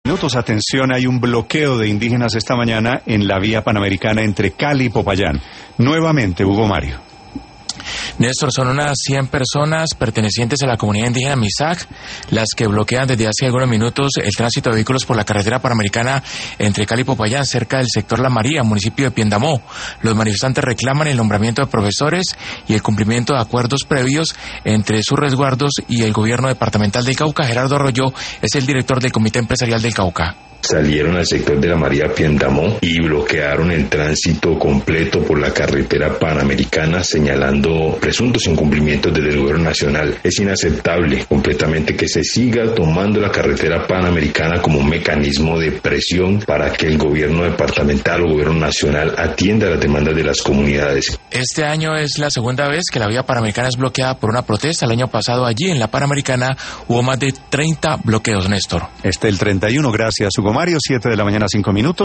Minutos, atención, hay un bloqueo de indígenas esta mañana en la vía panamericana entre Cali y Popayán. Nuevamente, Hugo Mario. Néstor, son unas 100 personas pertenecientes a la comunidad indígena Misak las que bloquean desde hace algunos minutos el tránsito de vehículos por la carretera panamericana entre Cali y Popayán, cerca del sector La María, municipio de Piendamó. Los manifestantes reclaman el nombramiento de profesores y el cumplimiento de acuerdos previos entre sus resguardos y el gobierno departamental del Cauca. Gerardo Arroyo es el director del Comité Empresarial del Cauca. Salieron al sector de La María Piendamó y bloquearon el tránsito completo por la carretera panamericana, señalando presuntos incumplimientos del gobierno nacional. Es inaceptable completamente que se siga tomando la carretera panamericana como un mecanismo de presión para que el gobierno departamental o gobierno nacional atienda las demandas de las comunidades. Este año es la segunda vez que la vía panamericana es bloqueada por una protesta. El año pasado allí en la Panamericana hubo más de 30 bloqueos, Néstor. El 31, gracias, Hugo Mario, 7 de la mañana, 5 minutos.